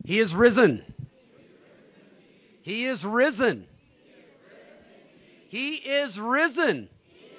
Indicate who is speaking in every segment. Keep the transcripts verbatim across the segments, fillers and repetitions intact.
Speaker 1: He is risen. He is risen. He is risen.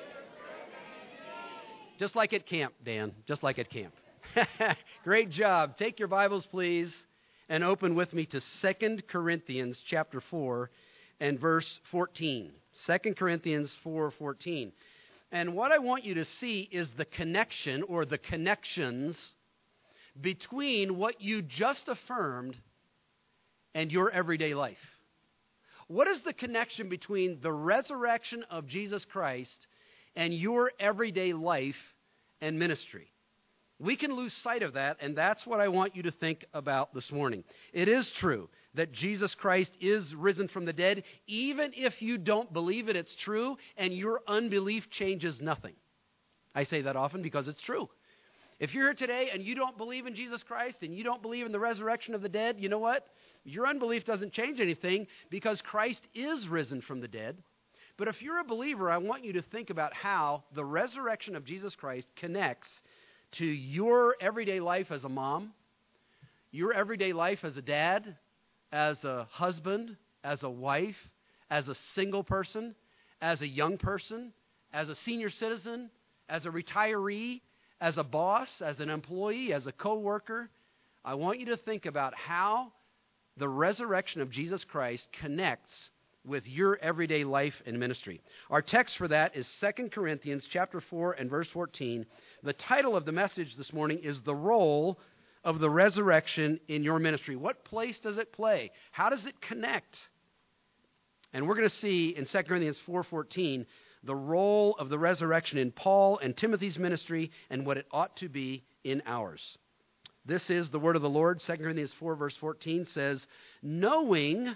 Speaker 1: Just like at camp, Dan. Just like at camp. Great job. Take your Bibles, please, and open with me to Second Corinthians chapter four and verse fourteen. Second Corinthians four fourteen. And what I want you to see is the connection or the connections between what you just affirmed and your everyday life. What is the connection between the resurrection of Jesus Christ and your everyday life and ministry? We can lose sight of that, and that's what I want you to think about this morning. It is true that Jesus Christ is risen from the dead, even if you don't believe it, it's true, and your unbelief changes nothing. I say that often because it's true. If you're here today and you don't believe in Jesus Christ and you don't believe in the resurrection of the dead, you know what? Your unbelief doesn't change anything because Christ is risen from the dead. But if you're a believer, I want you to think about how the resurrection of Jesus Christ connects to your everyday life as a mom, your everyday life as a dad, as a husband, as a wife, as a single person, as a young person, as a senior citizen, as a retiree, as a boss, as an employee, as a coworker. I want you to think about how the resurrection of Jesus Christ connects with your everyday life and ministry. Our text for that is Second Corinthians chapter four and verse fourteen. The title of the message this morning is The Role of the Resurrection in Your Ministry. What place does it play? How does it connect? And we're going to see in Second Corinthians four fourteen the role of the resurrection in Paul and Timothy's ministry and what it ought to be in ours. This is the word of the Lord. Second Corinthians four verse fourteen says, knowing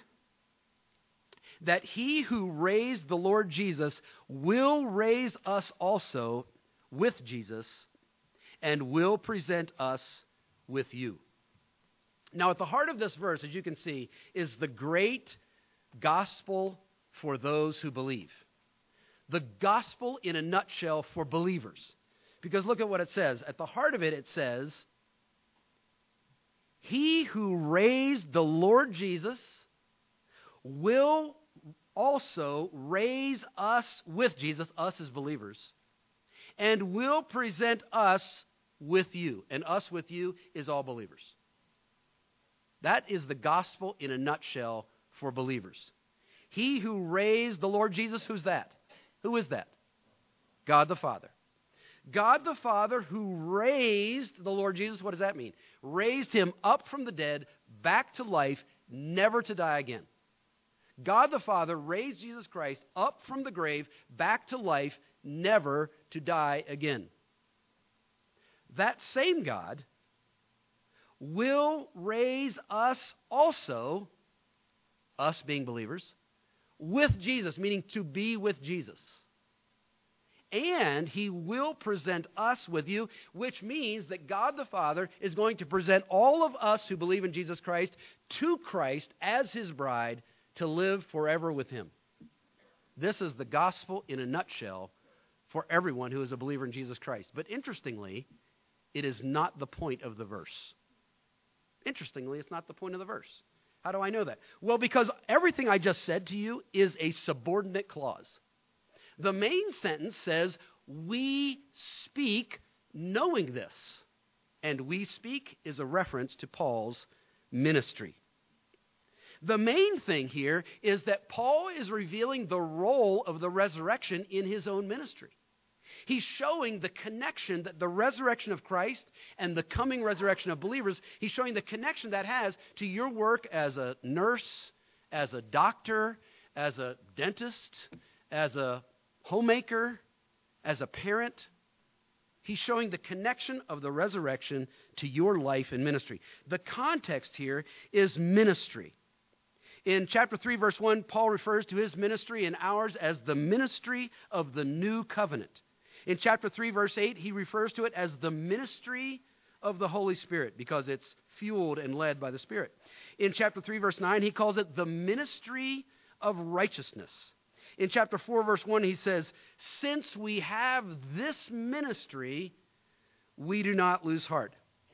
Speaker 1: that he who raised the Lord Jesus will raise us also with Jesus and will present us with you. Now, at the heart of this verse, as you can see, is the great gospel for those who believe. The gospel in a nutshell for believers. Because look at what it says. At the heart of it, it says, he who raised the Lord Jesus will also raise us with Jesus, us as believers, and will present us with you. And us with you is all believers. That is the gospel in a nutshell for believers. He who raised the Lord Jesus, who's that? Who is that? God the Father. God the Father who raised the Lord Jesus, what does that mean? Raised him up from the dead, back to life, never to die again. God the Father raised Jesus Christ up from the grave, back to life, never to die again. That same God will raise us also, us being believers, with Jesus, meaning to be with Jesus. And he will present us with you, which means that God the Father is going to present all of us who believe in Jesus Christ to Christ as his bride to live forever with him. This is the gospel in a nutshell for everyone who is a believer in Jesus Christ. But interestingly, it is not the point of the verse. Interestingly, it's not the point of the verse. How do I know that? Well, because everything I just said to you is a subordinate clause. The main sentence says, we speak knowing this. And we speak is a reference to Paul's ministry. The main thing here is that Paul is revealing the role of the resurrection in his own ministry. He's showing the connection that the resurrection of Christ and the coming resurrection of believers, he's showing the connection that has to your work as a nurse, as a doctor, as a dentist, as a homemaker, as a parent. He's showing the connection of the resurrection to your life and ministry. The context here is ministry. In chapter three, verse one, Paul refers to his ministry and ours as the ministry of the new covenant. In chapter three, verse eight, he refers to it as the ministry of the Holy Spirit because it's fueled and led by the Spirit. In chapter three, verse nine, he calls it the ministry of righteousness. In chapter four, verse one, he says, since we have this ministry, we do not lose heart.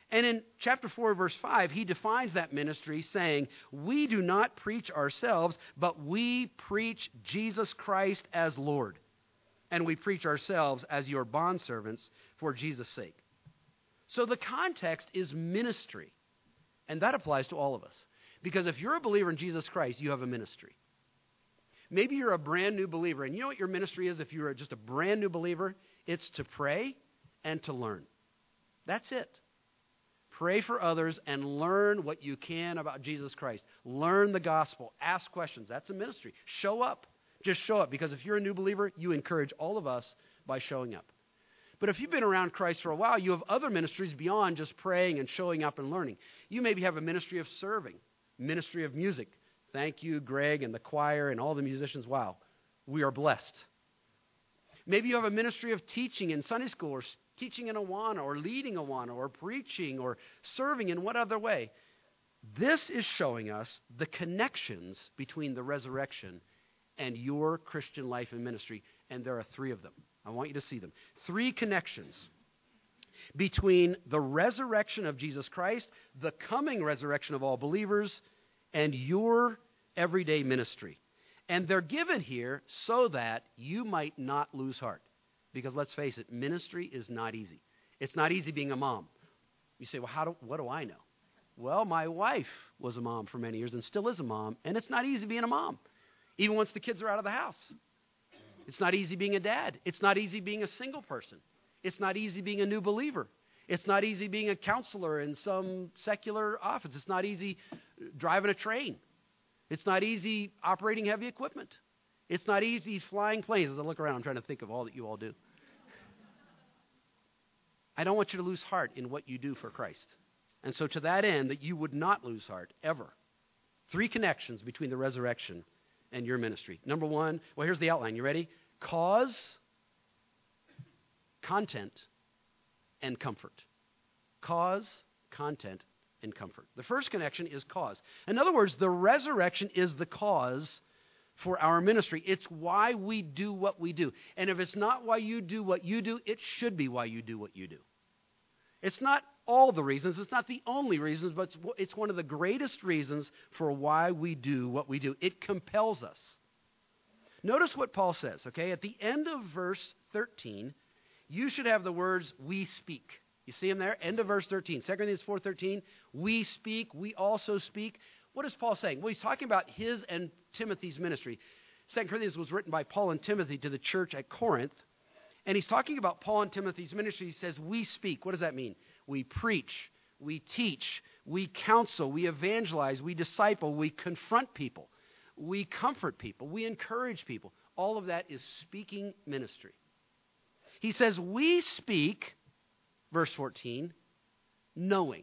Speaker 1: And in chapter four, verse five, he defines that ministry saying, we do not preach ourselves, but we preach Jesus Christ as Lord. And we preach ourselves as your bondservants for Jesus' sake. So the context is ministry. And that applies to all of us. Because if you're a believer in Jesus Christ, you have a ministry. Maybe you're a brand new believer. And you know what your ministry is if you're just a brand new believer? It's to pray and to learn. That's it. Pray for others and learn what you can about Jesus Christ. Learn the gospel. Ask questions. That's a ministry. Show up. Just show up. Because if you're a new believer, you encourage all of us by showing up. But if you've been around Christ for a while, you have other ministries beyond just praying and showing up and learning. You maybe have a ministry of serving, ministry of music. Thank you, Greg, and the choir and all the musicians. Wow, we are blessed. Maybe you have a ministry of teaching in Sunday school or teaching in Awana or leading Awana or preaching or serving in what other way. This is showing us the connections between the resurrection and your Christian life and ministry, and there are three of them. I want you to see them. Three connections between the resurrection of Jesus Christ, the coming resurrection of all believers, and your everyday ministry. And they're given here so that you might not lose heart. Because let's face it, ministry is not easy. It's not easy being a mom. You say, well, how do, what do I know? Well, my wife was a mom for many years and still is a mom, and it's not easy being a mom, even once the kids are out of the house. It's not easy being a dad. It's not easy being a single person. It's not easy being a new believer. It's not easy being a counselor in some secular office. It's not easy driving a train. It's not easy operating heavy equipment. It's not easy flying planes. As I look around, I'm trying to think of all that you all do. I don't want you to lose heart in what you do for Christ. And so to that end, that you would not lose heart ever. Three connections between the resurrection and your ministry. Number one, well, here's the outline. You ready? Cause, content, and comfort. Cause, content, and comfort. The first connection is cause. In other words, the resurrection is the cause for our ministry. It's why we do what we do. And if it's not why you do what you do, it should be why you do what you do. It's not all the reasons. It's not the only reasons, but it's, it's one of the greatest reasons for why we do what we do. It compels us. Notice what Paul says, okay? At the end of verse thirteen, you should have the words, we speak. You see them there? End of verse thirteen. Second Corinthians four thirteen, we speak, we also speak. What is Paul saying? Well, he's talking about his and Timothy's ministry. Second Corinthians was written by Paul and Timothy to the church at Corinth. And he's talking about Paul and Timothy's ministry. He says, we speak. What does that mean? We preach, we teach, we counsel, we evangelize, we disciple, we confront people, we comfort people, we encourage people. All of that is speaking ministry. He says, we speak, verse fourteen, knowing.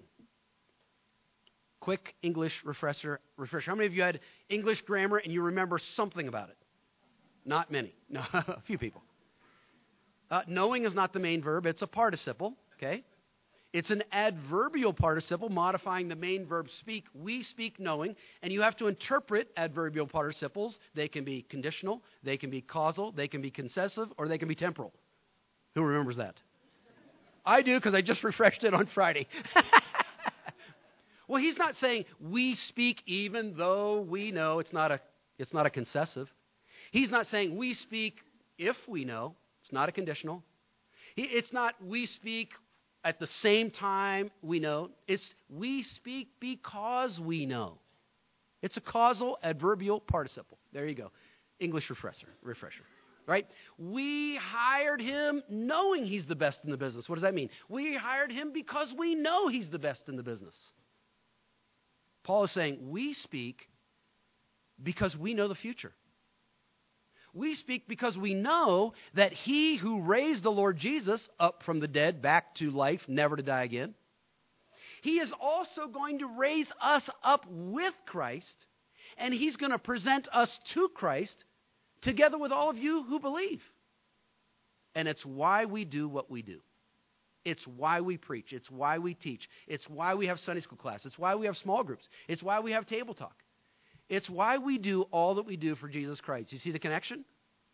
Speaker 1: Quick English refresher. refresher. How many of you had English grammar and you remember something about it? Not many. No, a few people. Uh, knowing is not the main verb. It's a participle, okay? It's an adverbial participle modifying the main verb speak. We speak knowing, and you have to interpret adverbial participles. They can be conditional, they can be causal, they can be concessive, or they can be temporal. Who remembers that? I do, because I just refreshed it on Friday. Well, he's not saying we speak even though we know. It's not a, it's not a concessive. He's not saying we speak if we know. It's not a conditional. It's not we speak at the same time we know. It's we speak because we know. It's a causal adverbial participle. There you go. English refresher. refresher. Right? We hired him knowing he's the best in the business. What does that mean? We hired him because we know he's the best in the business. Paul is saying we speak because we know the future. We speak because we know that he who raised the Lord Jesus up from the dead back to life, never to die again, he is also going to raise us up with Christ, and he's going to present us to Christ together with all of you who believe. And it's why we do what we do. It's why we preach. It's why we teach. It's why we have Sunday school class. It's why we have small groups. It's why we have table talk. It's why we do all that we do for Jesus Christ. You see the connection?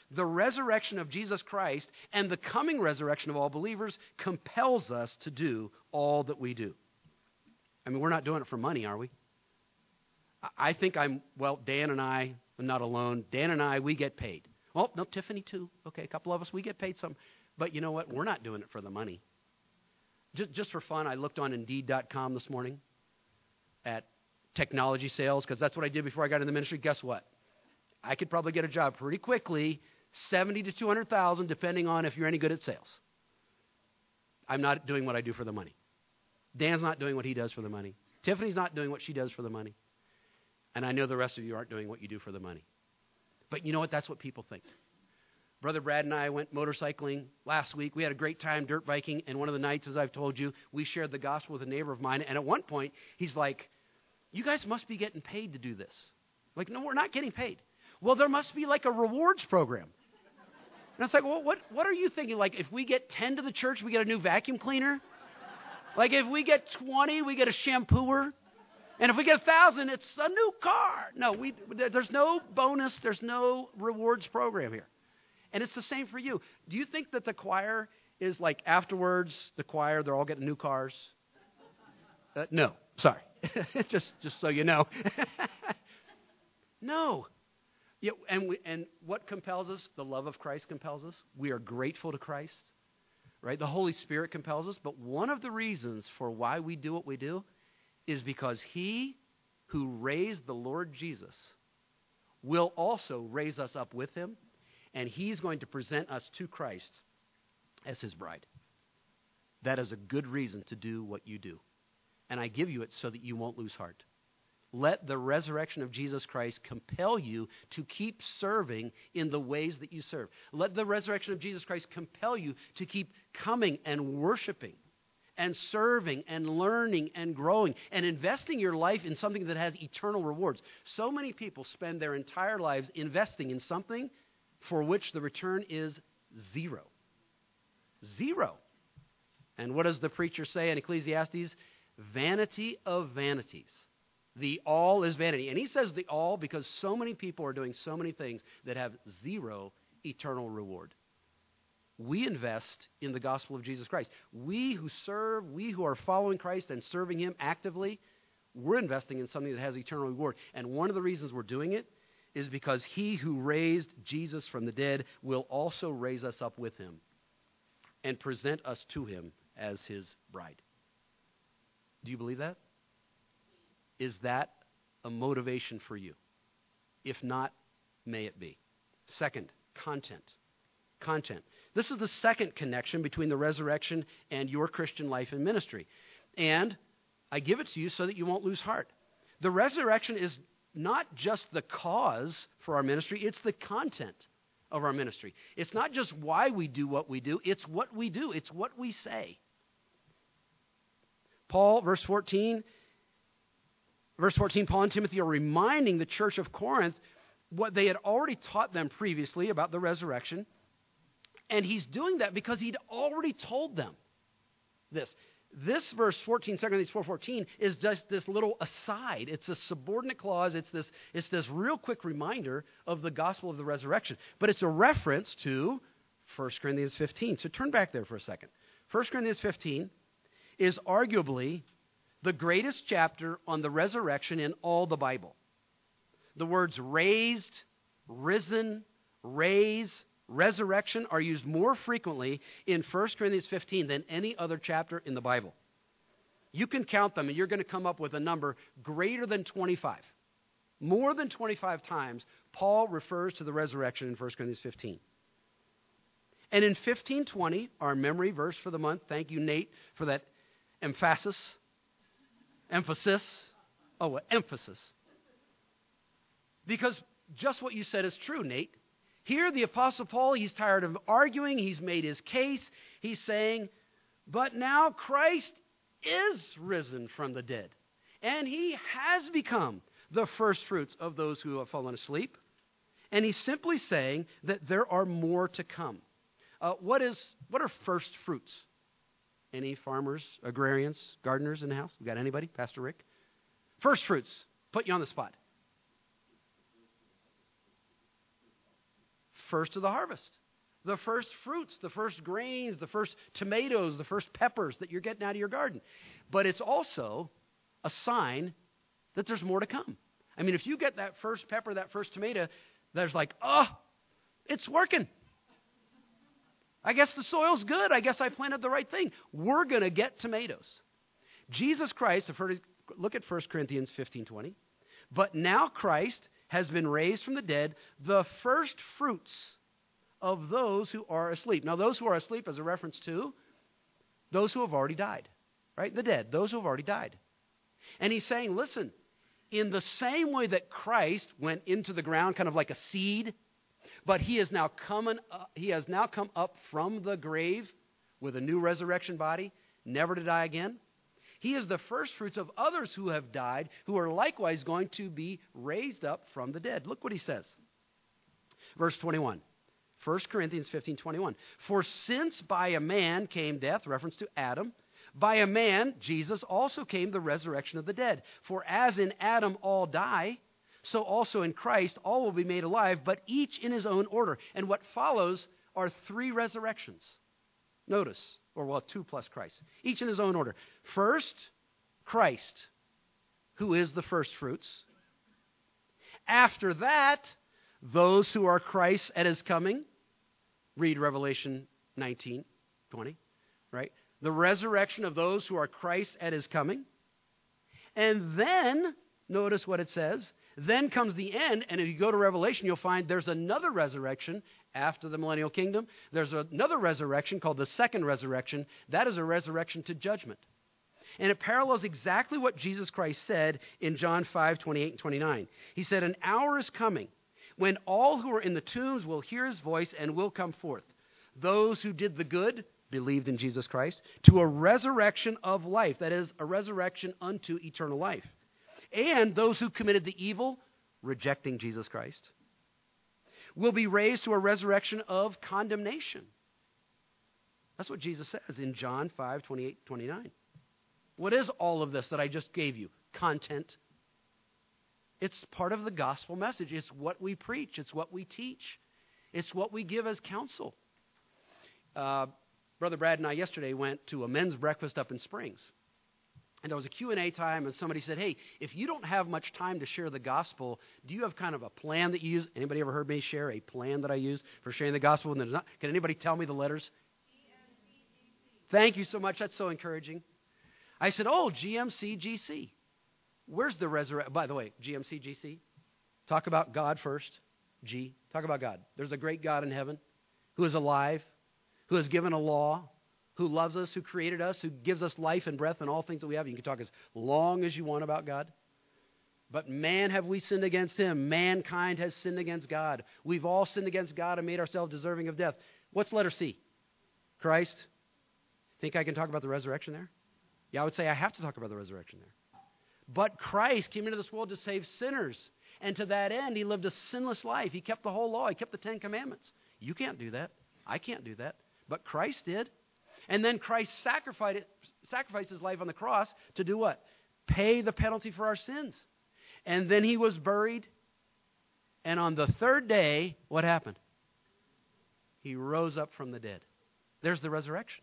Speaker 1: The resurrection of Jesus Christ and the coming resurrection of all believers compels us to do all that we do. I mean, we're not doing it for money, are we? I think I'm, well, Dan and I, I'm not alone. Dan and I, we get paid. Oh, no, Tiffany too. Okay, a couple of us, we get paid some. But you know what? We're not doing it for the money. Just, just for fun, I looked on Indeed dot com this morning at technology sales, because that's what I did before I got in the ministry. Guess what? I could probably get a job pretty quickly, seventy to two hundred thousand, depending on if you're any good at sales. I'm not doing what I do for the money. Dan's not doing what he does for the money. Tiffany's not doing what she does for the money. And I know the rest of you aren't doing what you do for the money. But you know what? That's what people think. Brother Brad and I went motorcycling last week. We had a great time dirt biking, and one of the nights, as I've told you, we shared the gospel with a neighbor of mine, and at one point, he's like, you guys must be getting paid to do this. Like, no, we're not getting paid. Well, there must be like a rewards program. And it's like, well, what, what are you thinking? Like, if we get ten to the church, we get a new vacuum cleaner? Like, if we get twenty, we get a shampooer? And if we get a thousand, it's a new car. No, we, there's no bonus. There's no rewards program here. And it's the same for you. Do you think that the choir is like afterwards, the choir, they're all getting new cars? Uh, no, sorry. just, just so you know. No. Yeah, and, we, and what compels us? The love of Christ compels us. We are grateful to Christ, right? The Holy Spirit compels us. But one of the reasons for why we do what we do is because he who raised the Lord Jesus will also raise us up with him, and he's going to present us to Christ as his bride. That is a good reason to do what you do. And I give you it so that you won't lose heart. Let the resurrection of Jesus Christ compel you to keep serving in the ways that you serve. Let the resurrection of Jesus Christ compel you to keep coming and worshiping and serving and learning and growing and investing your life in something that has eternal rewards. So many people spend their entire lives investing in something for which the return is zero. Zero. And what does the preacher say in Ecclesiastes? Vanity of vanities. The all is vanity. And he says the all because so many people are doing so many things that have zero eternal reward. We invest in the gospel of Jesus Christ. We who serve, we who are following Christ and serving him actively, we're investing in something that has eternal reward. And one of the reasons we're doing it is because he who raised Jesus from the dead will also raise us up with him and present us to him as his bride. Do you believe that? Is that a motivation for you? If not, may it be. Second, content. Content. This is the second connection between the resurrection and your Christian life and ministry. And I give it to you so that you won't lose heart. The resurrection is not just the cause for our ministry, it's the content of our ministry. It's not just why we do what we do, it's what we do, it's what we say. Paul, verse fourteen, verse fourteen, Paul and Timothy are reminding the church of Corinth what they had already taught them previously about the resurrection. And he's doing that because he'd already told them this. This verse fourteen, Second Corinthians four fourteen, is just this little aside. It's a subordinate clause. It's this, it's this real quick reminder of the gospel of the resurrection. But it's a reference to First Corinthians fifteen. So turn back there for a second. First Corinthians fifteen is arguably the greatest chapter on the resurrection in all the Bible. The words raised, risen, raise, resurrection are used more frequently in First Corinthians fifteen than any other chapter in the Bible. You can count them and you're going to come up with a number greater than twenty-five. More than twenty-five times, Paul refers to the resurrection in First Corinthians fifteen. And in fifteen twenty, our memory verse for the month, thank you, Nate, for that emphasis. Emphasis. Oh, emphasis. Because just what you said is true, Nate. Here, the Apostle Paul, he's tired of arguing. He's made his case. He's saying, but now Christ is risen from the dead. And he has become the first fruits of those who have fallen asleep. And he's simply saying that there are more to come. Uh, what is? What are first fruits? Any farmers, agrarians, gardeners in the house? We got anybody? Pastor Rick? First fruits. Put you on the spot. first of the harvest. The first fruits, the first grains, the first tomatoes, the first peppers that you're getting out of your garden. But it's also a sign that there's more to come. I mean, if you get that first pepper, that first tomato, there's like, oh, it's working. I guess the soil's good. I guess I planted the right thing. We're going to get tomatoes. Jesus Christ, I've heard it, look at First Corinthians fifteen twenty. But now Christ has been raised from the dead, the first fruits of those who are asleep. Now, those who are asleep is a reference to those who have already died, right? The dead, those who have already died. And he's saying, listen, in the same way that Christ went into the ground kind of like a seed, but he is now coming, uh, he has now come up from the grave with a new resurrection body, never to die again. He is the first fruits of others who have died, who are likewise going to be raised up from the dead. Look what he says. Verse twenty-one. First Corinthians fifteen twenty-one. For since by a man came death, reference to Adam, by a man, Jesus, also came the resurrection of the dead. For as in Adam all die, so also in Christ all will be made alive, but each in his own order. And what follows are three resurrections. Notice, or well, two plus Christ. Each in his own order. First, Christ, who is the first fruits. After that, those who are Christ at his coming. Read Revelation nineteen twenty, right? The resurrection of those who are Christ at his coming. And then, notice what it says, then comes the end, and if you go to Revelation, you'll find there's another resurrection after the millennial kingdom. There's another resurrection called the second resurrection. That is a resurrection to judgment. And it parallels exactly what Jesus Christ said in John five twenty-eight and twenty-nine. He said, an hour is coming when all who are in the tombs will hear his voice and will come forth. Those who did the good, believed in Jesus Christ, to a resurrection of life. That is, a resurrection unto eternal life. And those who committed the evil, rejecting Jesus Christ, will be raised to a resurrection of condemnation. That's what Jesus says in John five twenty-eight twenty-nine. What is all of this that I just gave you? Content. It's part of the gospel message. It's what we preach. It's what we teach. It's what we give as counsel. Uh, Brother Brad and I yesterday went to a men's breakfast up in Springs. And there was a Q and A time, and somebody said, hey, if you don't have much time to share the gospel, do you have kind of a plan that you use? Anybody ever heard me share a plan that I use for sharing the gospel? And there's not, can anybody tell me the letters? G M C G C. Thank you so much. That's so encouraging. I said, oh, G M C G C. Where's the resurrection? By the way, G M C G C. Talk about God first. G. Talk about God. There's a great God in heaven who is alive, who has given a law, who loves us, who created us, who gives us life and breath and all things that we have. You can talk as long as you want about God. But man, have we sinned against him. Mankind has sinned against God. We've all sinned against God and made ourselves deserving of death. What's letter C? Christ. Think I can talk about the resurrection there? Yeah, I would say I have to talk about the resurrection there. But Christ came into this world to save sinners. And to that end, he lived a sinless life. He kept the whole law. He kept the Ten Commandments. You can't do that. I can't do that. But Christ did. And then Christ sacrificed, sacrificed his life on the cross to do what? Pay the penalty for our sins. And then he was buried. And on the third day, what happened? He rose up from the dead. There's the resurrection.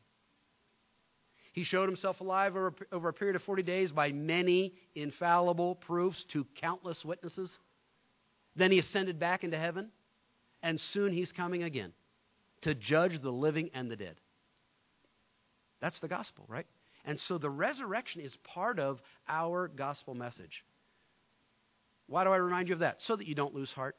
Speaker 1: He showed himself alive over, over a period of forty days by many infallible proofs to countless witnesses. Then he ascended back into heaven. And soon he's coming again to judge the living and the dead. That's the gospel, right? And so the resurrection is part of our gospel message. Why do I remind you of that? So that you don't lose heart.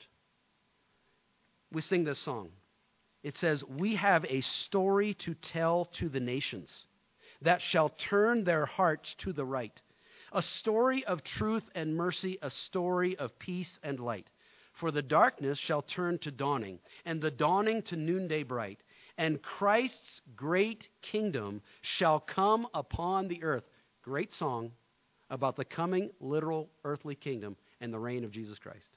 Speaker 1: We sing this song. It says, we have a story to tell to the nations that shall turn their hearts to the right. A story of truth and mercy, a story of peace and light. For the darkness shall turn to dawning, and the dawning to noonday bright. And Christ's great kingdom shall come upon the earth. Great song about the coming literal earthly kingdom and the reign of Jesus Christ.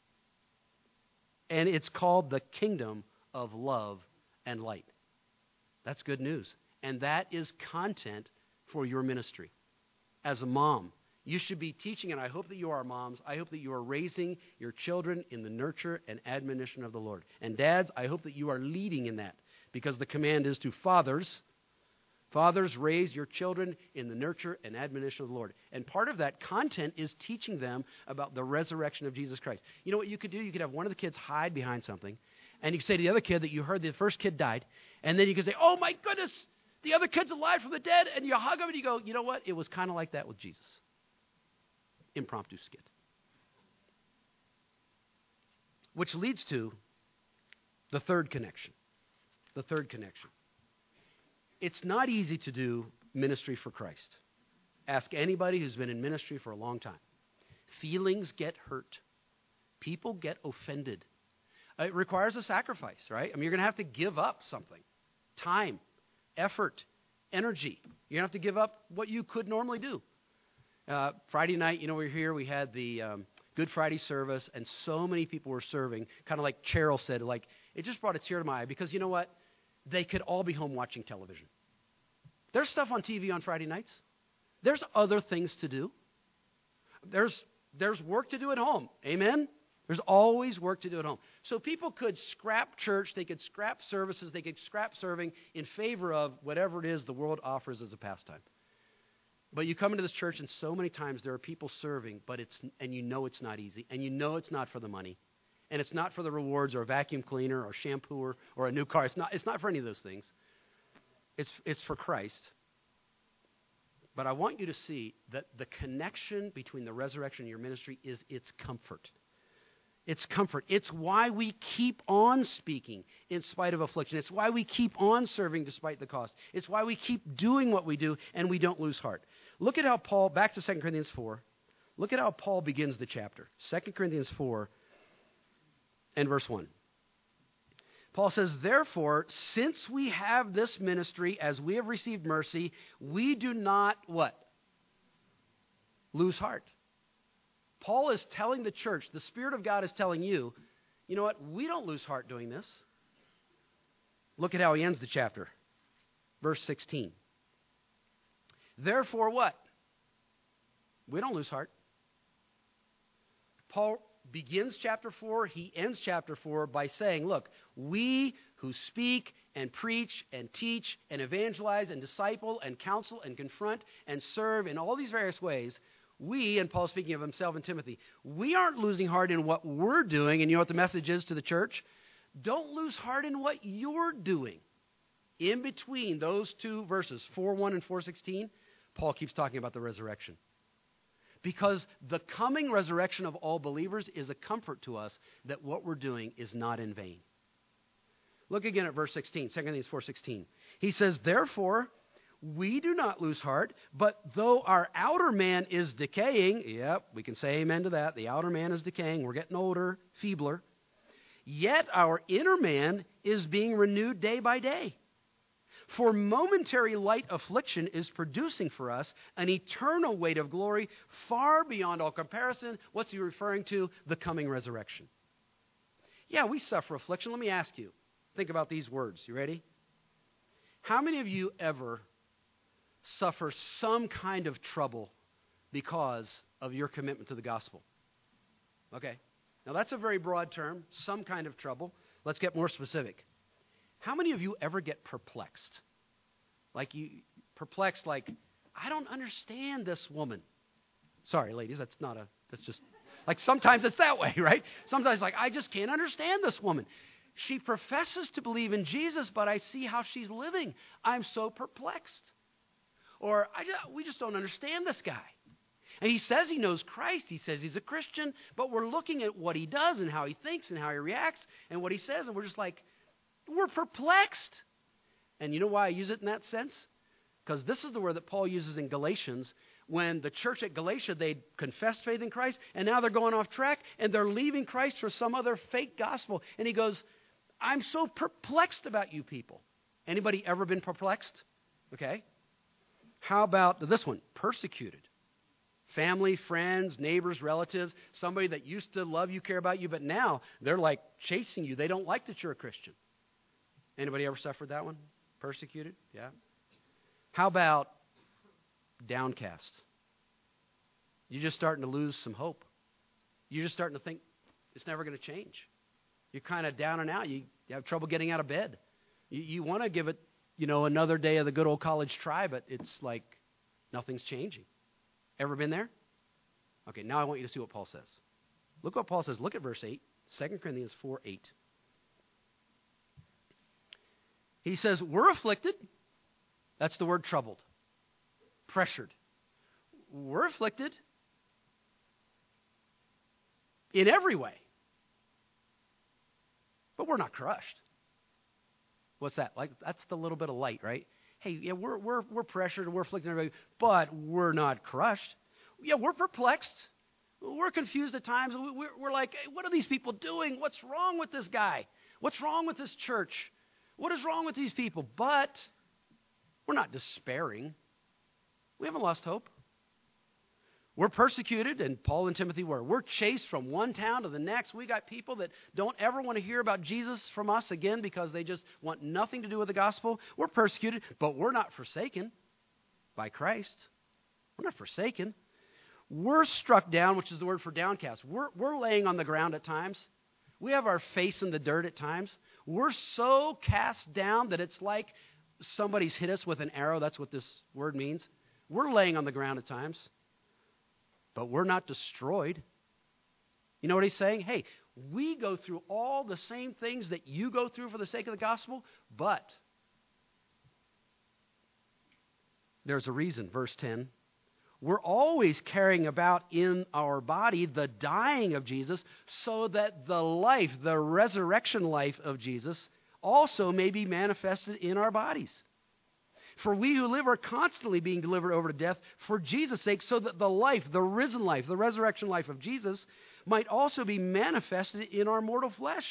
Speaker 1: And it's called the kingdom of love and light. That's good news. And that is content for your ministry. As a mom, You should be teaching, and I hope that you are moms, I hope that you are raising your children in the nurture and admonition of the Lord. And dads, I hope that you are leading in that, because the command is to fathers. Fathers, raise your children in the nurture and admonition of the Lord. And part of that content is teaching them about the resurrection of Jesus Christ. You know what you could do? You could have one of the kids hide behind something, and you could say to the other kid that you heard the first kid died, and then you could say, oh my goodness, the other kid's alive from the dead, and you hug him and you go, you know what? It was kind of like that with Jesus. Impromptu skit. Which leads to the third connection. The third connection. It's not easy to do ministry for Christ. Ask anybody who's been in ministry for a long time. Feelings get hurt. People get offended. It requires a sacrifice, right? I mean, you're going to have to give up something. Time, effort, energy. You're going to have to give up what you could normally do. Uh, Friday night, you know, we were here, we had the um, Good Friday service, and so many people were serving, kind of like Cheryl said, like, it just brought a tear to my eye, because you know what? They could all be home watching television. There's stuff on T V on Friday nights. There's other things to do. There's, there's work to do at home. Amen? There's always work to do at home. So people could scrap church, they could scrap services, they could scrap serving in favor of whatever it is the world offers as a pastime. But you come into this church, and so many times there are people serving, but it's and you know it's not easy, and you know it's not for the money, and it's not for the rewards or a vacuum cleaner or shampoo or, or a new car. It's not. It's not for any of those things. It's it's for Christ. But I want you to see that the connection between the resurrection and your ministry is its comfort. It's comfort. It's why we keep on speaking in spite of affliction. It's why we keep on serving despite the cost. It's why we keep doing what we do and we don't lose heart. Look at how Paul, back to Second Corinthians four, look at how Paul begins the chapter. Second Corinthians four and verse one. Paul says, therefore, since we have this ministry, as we have received mercy, we do not, what? Lose heart. Paul is telling the church, the Spirit of God is telling you, you know what? We don't lose heart doing this. Look at how he ends the chapter. Verse sixteen. Therefore what? We don't lose heart. Paul begins chapter four, he ends chapter four by saying, look, we who speak and preach and teach and evangelize and disciple and counsel and confront and serve in all these various ways, we, and Paul's speaking of himself and Timothy, we aren't losing heart in what we're doing. And you know what the message is to the church? Don't lose heart in what you're doing. In between those two verses, four one and four sixteen, Paul keeps talking about the resurrection. Because the coming resurrection of all believers is a comfort to us that what we're doing is not in vain. Look again at verse sixteen, Second Corinthians four sixteen. He says, therefore, we do not lose heart, but though our outer man is decaying, yep, we can say amen to that. The outer man is decaying. We're getting older, feebler. Yet our inner man is being renewed day by day. For momentary light affliction is producing for us an eternal weight of glory far beyond all comparison. What's he referring to? The coming resurrection. Yeah, we suffer affliction. Let me ask you. Think about these words. You ready? How many of you ever suffer some kind of trouble because of your commitment to the gospel? Okay. Now that's a very broad term, some kind of trouble. Let's get more specific. How many of you ever get perplexed? Like you, perplexed like, I don't understand this woman. Sorry, ladies, that's not a, that's just, like sometimes it's that way, right? Sometimes like, I just can't understand this woman. She professes to believe in Jesus, but I see how she's living. I'm so perplexed. Or I just, we just don't understand this guy. And he says he knows Christ. He says he's a Christian, but we're looking at what he does and how he thinks and how he reacts and what he says, and we're just like, we're perplexed. And you know why I use it in that sense? Because this is the word that Paul uses in Galatians when the church at Galatia, they confessed faith in Christ, and now they're going off track, and they're leaving Christ for some other fake gospel. And he goes, I'm so perplexed about you people. Anybody ever been perplexed? Okay. How about this one? Persecuted. Family, friends, neighbors, relatives, somebody that used to love you, care about you, but now they're like chasing you. They don't like that you're a Christian. Anybody ever suffered that one? Persecuted? Yeah. How about downcast? you're just starting to lose some hope. You're just starting to think it's never going to change. You're kind of down and out. You, you have trouble getting out of bed. You, you want to give it, you know, another day of the good old college try, but it's like nothing's changing. Ever been there? Okay, now I want you to see what Paul says. Look what Paul says. Look at verse eight, Second Corinthians four eight. He says, we're afflicted. That's the word troubled. Pressured. We're afflicted in every way. But we're not crushed. What's that? Like, that's the little bit of light, right? Hey, yeah, we're we're we're pressured, we're afflicted, everybody, but we're not crushed. Yeah, we're perplexed. We're confused at times. We're, we're like, hey, what are these people doing? What's wrong with this guy? What's wrong with this church? What is wrong with these people? But we're not despairing. We haven't lost hope. We're persecuted, and Paul and Timothy were. We're chased from one town to the next. We got people that don't ever want to hear about Jesus from us again because they just want nothing to do with the gospel. We're persecuted, but we're not forsaken by Christ. We're not forsaken. We're struck down, which is the word for downcast. We're, we're laying on the ground at times. We have our face in the dirt at times. We're so cast down that it's like somebody's hit us with an arrow. That's what this word means. We're laying on the ground at times. But we're not destroyed. You know what he's saying? Hey, we go through all the same things that you go through for the sake of the gospel, but there's a reason, verse ten. We're always carrying about in our body the dying of Jesus so that the life, the resurrection life of Jesus also may be manifested in our bodies. For we who live are constantly being delivered over to death for Jesus' sake, so that the life, the risen life, the resurrection life of Jesus might also be manifested in our mortal flesh.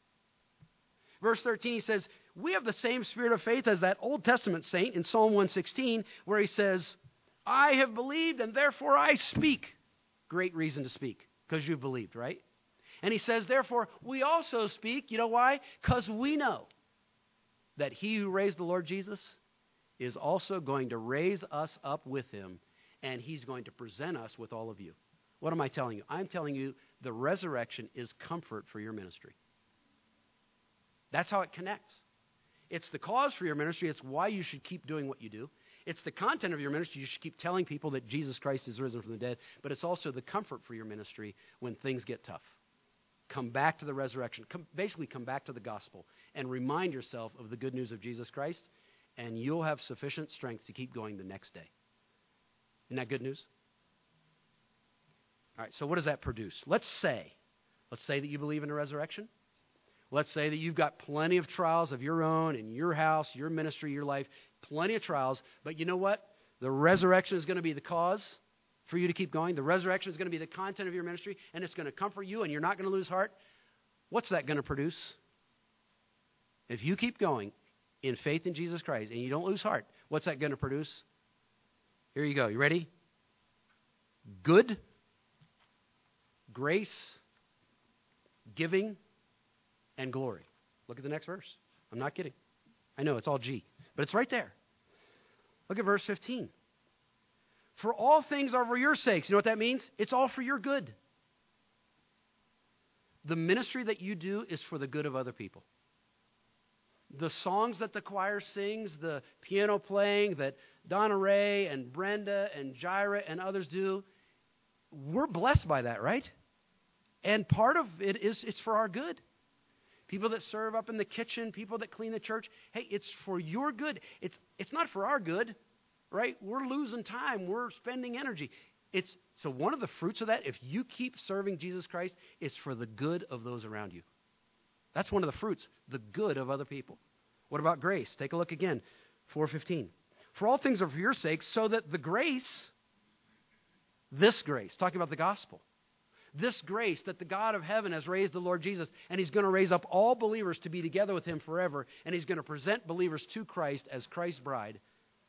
Speaker 1: Verse thirteen, he says, we have the same spirit of faith as that Old Testament saint in Psalm one sixteen, where he says, I have believed and therefore I speak. Great reason to speak, because you've believed, right? And he says, therefore, we also speak. You know why? Because we know that he who raised the Lord Jesus is also going to raise us up with him, and he's going to present us with all of you. What am I telling you? I'm telling you the resurrection is comfort for your ministry. That's how it connects. It's the cause for your ministry. It's why you should keep doing what you do. It's the content of your ministry. You should keep telling people that Jesus Christ is risen from the dead, but it's also the comfort for your ministry when things get tough. Come back to the resurrection. Come, basically, come back to the gospel and remind yourself of the good news of Jesus Christ, and you'll have sufficient strength to keep going the next day. Isn't that good news? All right, so what does that produce? Let's say, let's say that you believe in the resurrection. Let's say that you've got plenty of trials of your own in your house, your ministry, your life, plenty of trials. But you know what? The resurrection is going to be the cause for you to keep going. The resurrection is going to be the content of your ministry, and it's going to comfort you, and you're not going to lose heart. What's that going to produce? If you keep going in faith in Jesus Christ and you don't lose heart, what's that going to produce? Here you go. You ready? Good, grace, giving, and glory. Look at the next verse. I'm not kidding. I know it's all G, but it's right there. Look at verse fifteen. For all things are for your sakes. You know what that means? It's all for your good. The ministry that you do is for the good of other people. The songs that the choir sings, the piano playing that Donna Ray and Brenda and Jaira and others do, we're blessed by that, right? And part of it is it's for our good. People that serve up in the kitchen, people that clean the church, hey, it's for your good. It's it's not for our good, right? We're losing time. We're spending energy. It's so one of the fruits of that, if you keep serving Jesus Christ, it's for the good of those around you. That's one of the fruits, the good of other people. What about grace? Take a look again, four fifteen. For all things are for your sake, so that the grace, this grace, talking about the gospel, this grace that the God of heaven has raised the Lord Jesus, and he's going to raise up all believers to be together with him forever, and he's going to present believers to Christ as Christ's bride.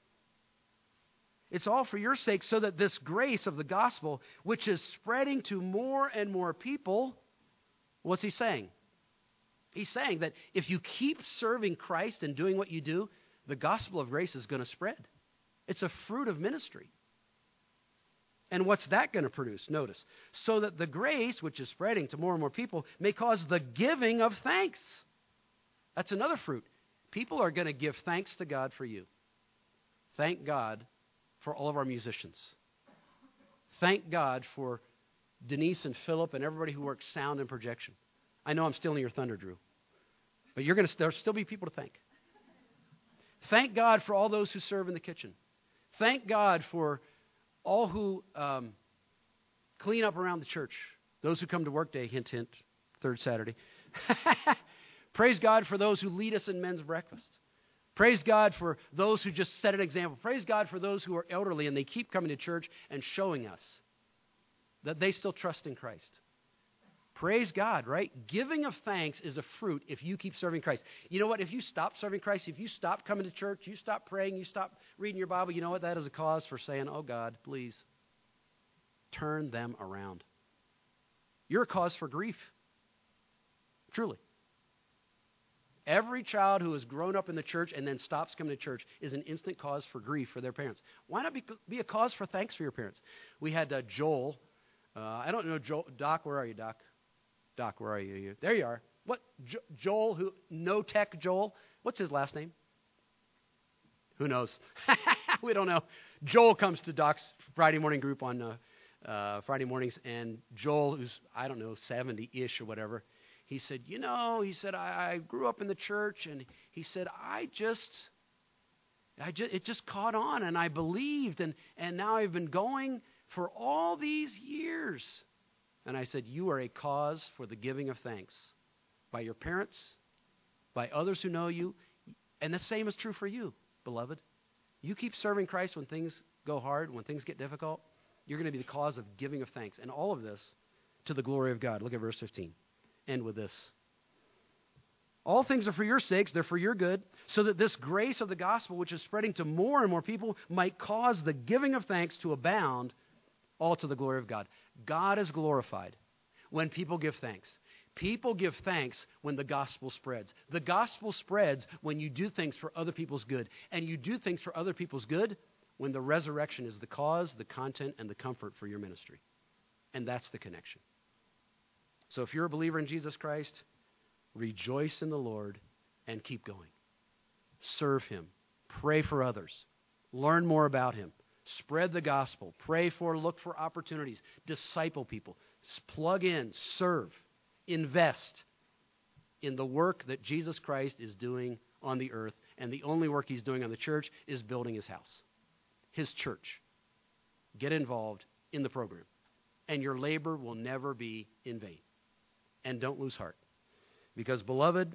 Speaker 1: It's all for your sake, so that this grace of the gospel, which is spreading to more and more people, what's he saying? He's saying that if you keep serving Christ and doing what you do, the gospel of grace is going to spread. It's a fruit of ministry. And what's that going to produce? Notice. So that the grace, which is spreading to more and more people, may cause the giving of thanks. That's another fruit. People are going to give thanks to God for you. Thank God for all of our musicians. Thank God for Denise and Philip and everybody who works sound and projection. I know I'm stealing your thunder, Drew. But you're going to there'll still be people to thank. Thank God for all those who serve in the kitchen. Thank God for all who um, clean up around the church. Those who come to work day, hint, hint, third Saturday. Praise God for those who lead us in men's breakfast. Praise God for those who just set an example. Praise God for those who are elderly and they keep coming to church and showing us that they still trust in Christ. Praise God, right? Giving of thanks is a fruit if you keep serving Christ. You know what? If you stop serving Christ, if you stop coming to church, you stop praying, you stop reading your Bible, you know what? That is a cause for saying, oh God, please turn them around. You're a cause for grief. Truly. Every child who has grown up in the church and then stops coming to church is an instant cause for grief for their parents. Why not be, be a cause for thanks for your parents? We had uh, Joel. Uh, I don't know, Joel. Doc, where are you, Doc? Doc, where are you? you? There you are. What? Jo- Joel, who? No Tech Joel. What's his last name? Who knows? We don't know. Joel comes to Doc's Friday morning group on uh, uh, Friday mornings, and Joel, who's, I don't know, seventy-ish or whatever, he said, you know, he said, I, I grew up in the church, and he said, I just, I just, it just caught on, and I believed, and, and now I've been going for all these years. And I said, you are a cause for the giving of thanks by your parents, by others who know you, and the same is true for you, beloved. You keep serving Christ when things go hard, when things get difficult, you're going to be the cause of giving of thanks. And all of this to the glory of God. Look at verse fifteen. End with this. All things are for your sakes, they're for your good, so that this grace of the gospel, which is spreading to more and more people, might cause the giving of thanks to abound, all to the glory of God. God is glorified when people give thanks. People give thanks when the gospel spreads. The gospel spreads when you do things for other people's good. And you do things for other people's good when the resurrection is the cause, the content, and the comfort for your ministry. And that's the connection. So if you're a believer in Jesus Christ, rejoice in the Lord and keep going. Serve Him. Pray for others. Learn more about Him. Spread the gospel. Pray for, look for opportunities. Disciple people. Plug in. Serve. Invest in the work that Jesus Christ is doing on the earth. And the only work He's doing on the church is building His house. His church. Get involved in the program. And your labor will never be in vain. And don't lose heart. Because, beloved,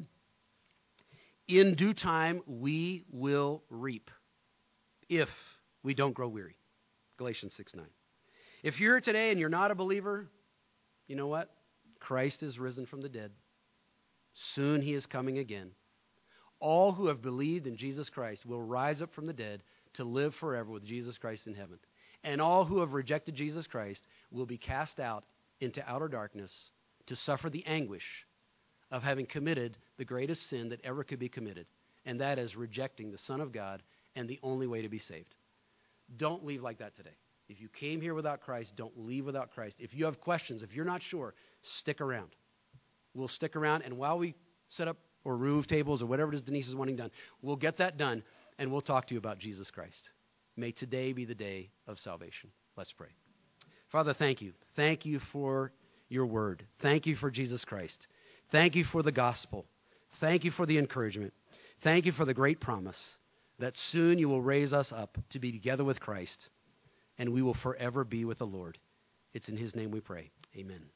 Speaker 1: in due time we will reap if we don't grow weary. Galatians six nine. If you're here today and you're not a believer, you know what? Christ is risen from the dead. Soon He is coming again. All who have believed in Jesus Christ will rise up from the dead to live forever with Jesus Christ in heaven. And all who have rejected Jesus Christ will be cast out into outer darkness to suffer the anguish of having committed the greatest sin that ever could be committed, and that is rejecting the Son of God and the only way to be saved. Don't leave like that today. If you came here without Christ, don't leave without Christ. If you have questions, if you're not sure, stick around. We'll stick around, and while we set up or remove tables or whatever it is Denise is wanting done, we'll get that done, and we'll talk to you about Jesus Christ. May today be the day of salvation. Let's pray. Father, thank you. Thank you for your word. Thank you for Jesus Christ. Thank you for the gospel. Thank you for the encouragement. Thank you for the great promise that soon you will raise us up to be together with Christ, and we will forever be with the Lord. It's in His name we pray. Amen.